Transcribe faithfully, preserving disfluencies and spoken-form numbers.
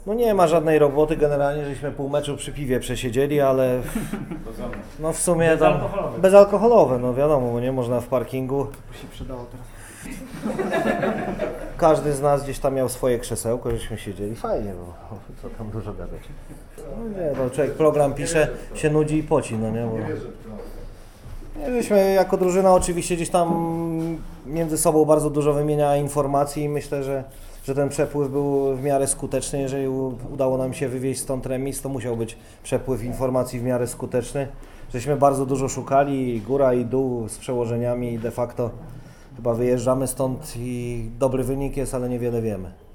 No nie ma żadnej roboty, generalnie żeśmy pół meczu przy piwie przesiedzieli, ale no w sumie tam Bezalkoholowe. bezalkoholowe, no wiadomo, bo nie można w parkingu. się przydało teraz. Każdy z nas gdzieś tam miał swoje krzesełko, żeśmy siedzieli, fajnie było, co tam dużo gadać. No nie, no człowiek program pisze, się nudzi i poci, no nie, bo... Nie, żeśmy jako drużyna oczywiście gdzieś tam między sobą bardzo dużo wymienia informacji i myślę, że, że ten przepływ był w miarę skuteczny. Jeżeli u- udało nam się wywieźć stąd remis, to musiał być przepływ informacji w miarę skuteczny. Żeśmy bardzo dużo szukali, i góra i dół z przełożeniami i de facto chyba wyjeżdżamy stąd i dobry wynik jest, ale niewiele wiemy.